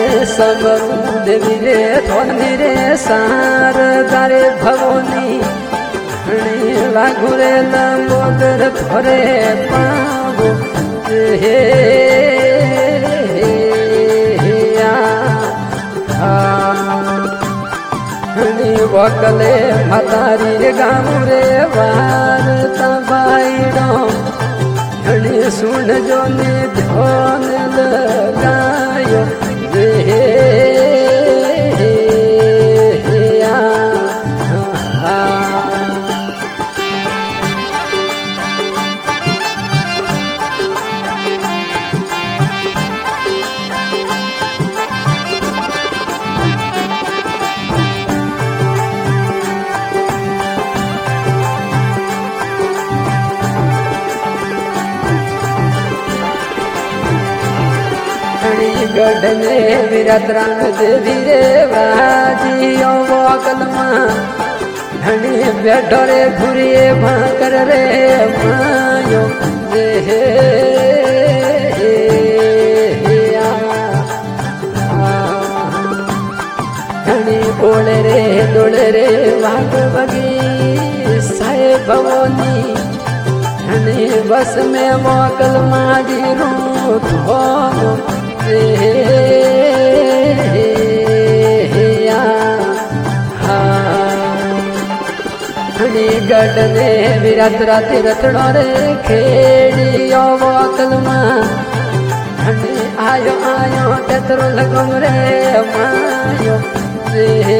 summer देवी रे थोनी रे सार गारे भवनी लागू रे लंबोदर थोरे पावो हे वकले मतारी रे गामू रे वारता बाईडो सुन जो ने ध्यान लगायो रे गढ़ने विरतराम देवी रे वाजियो वकलमा धनी बैठो रे घुरिए भाकर रे मायो रे धनी बोले रे डोले रे वाग बगी साए भवनी धनी बस में वकलमा जी रू धो गढ़ने विरत राति रतड़ो रे खेड़ियो वकलमा आयो आयो तेतरो लगम रे मायो रे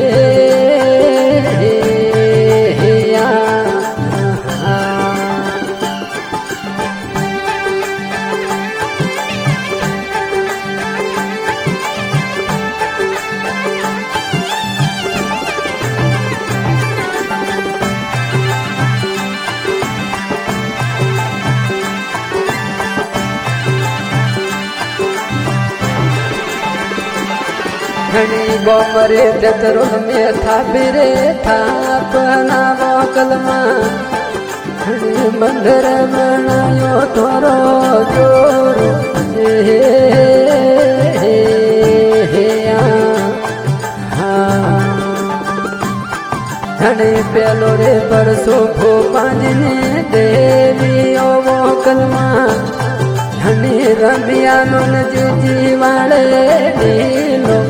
गोमरे तेतरो में था बिरे था पहना वकलमा मंदिर बनायो तोरो जोरो धनी पेलो रे परसो खो पाजने देवी ओ वकलमा धनी रबिया नो जी वाले नीलो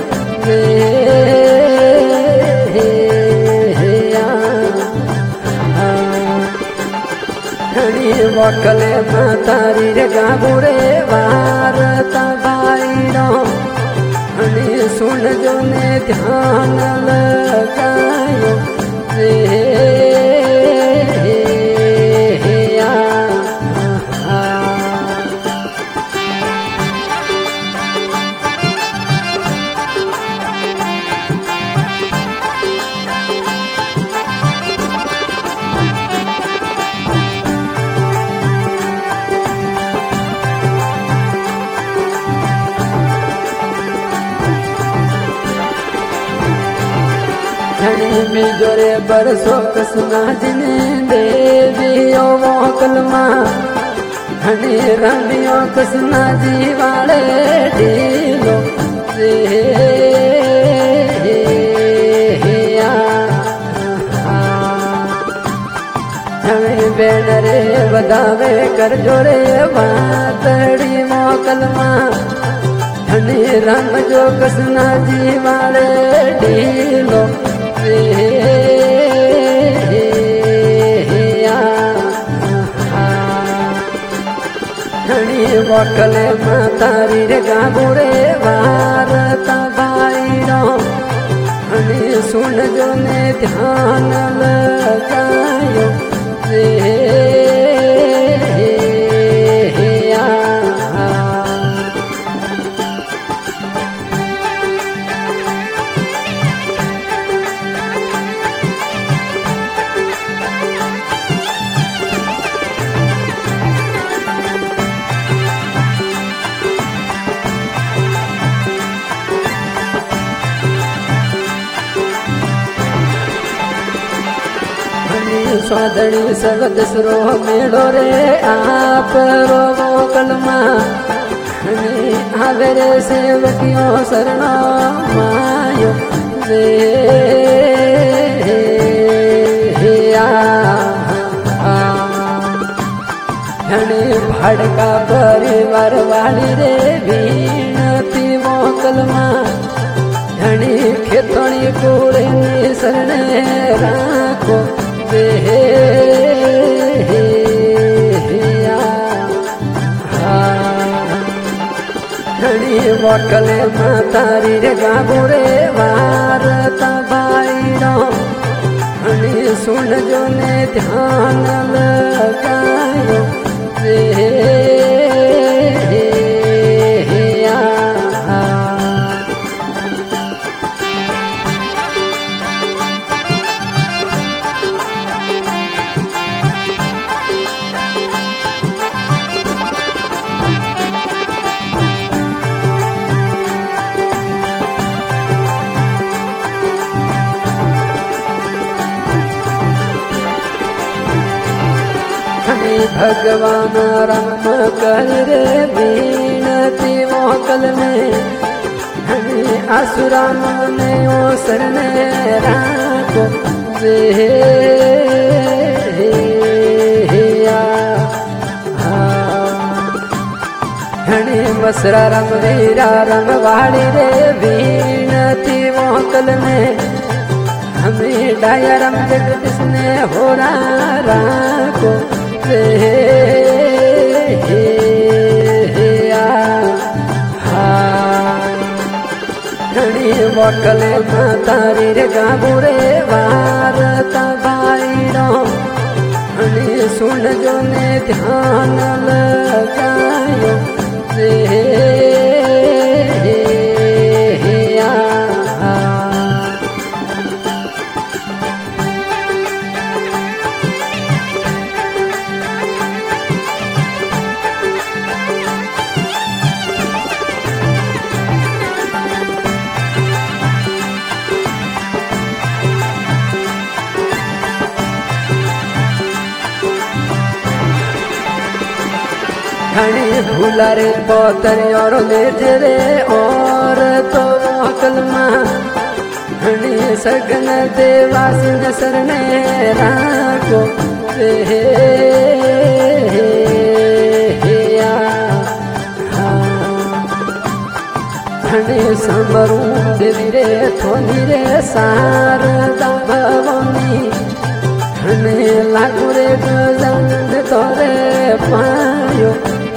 वकले मातारी रे गाबू रे वारता बाईडो सुन जो ने ध्यान लगायो रे जोरे बरसो कसना जिने देवी ओ वकलमा हनी रमियो कसना जी वाले ढीलो रे हमें बेन रे बदावे कर जोरे वातड़ी वकलमा हनी रम जो कसना जी वाले ढीलो वकले मातारी रे गाबू रे वारता बाईडो सुन जो ने ध्यान लगायो रे स्वादणी सगद सरो मेड़ो रे आप रो वकलमा आवे रे सेवकियों शरणो मायो रे घणे भाड़का परिवार वाली रे वीणती मोकलमा घणी खेतोनी कोड़े ने शरणे राखो रे घणी मोकले मातारी रे गाबू रे वारता भाईनो घणी सुन जो ने ध्यान लगायो भगवान राम कर रे बीनती मोकल में आसुरा ने ओ शरणे राखो रे घणे बसरा रम वीरा रम वाड़ी रे बीनती मोकल में हमें डाया रम जगदीश ने हो राखो घणी मोकले मातारी रे गाबू रे वारता भाईनो घणी सुन जो ने ध्यान लगायो रे घणी भूला रे पोतरी और ले रे और तो मोकलमा घणी सगन देवास न शरणे राखो रे घणी समरू देवी रे थोनी रे शारदा भवानी घणे लागू रे गजानन तोरे पायो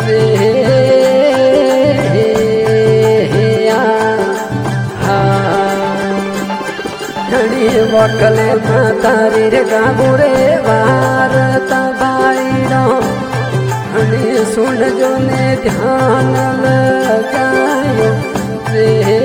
घणी मोकले मातारी रे गाबू रे वारता भाईनो घणी सुन जो ने ध्यान लगायो रे